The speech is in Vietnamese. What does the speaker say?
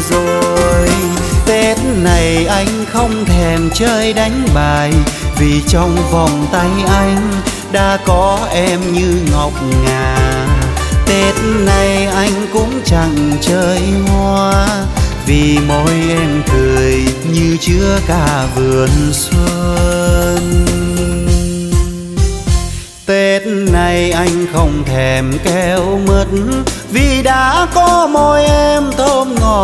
rồi. Tết này anh không thèm chơi đánh bài, vì trong vòng tay anh đã có em như ngọc ngà. Tết này anh cũng chẳng chơi hoa, vì môi em cười như chứa cả vườn xuân. Tết này anh không thèm keo mứt, vì đã có môi em thơm ngọt.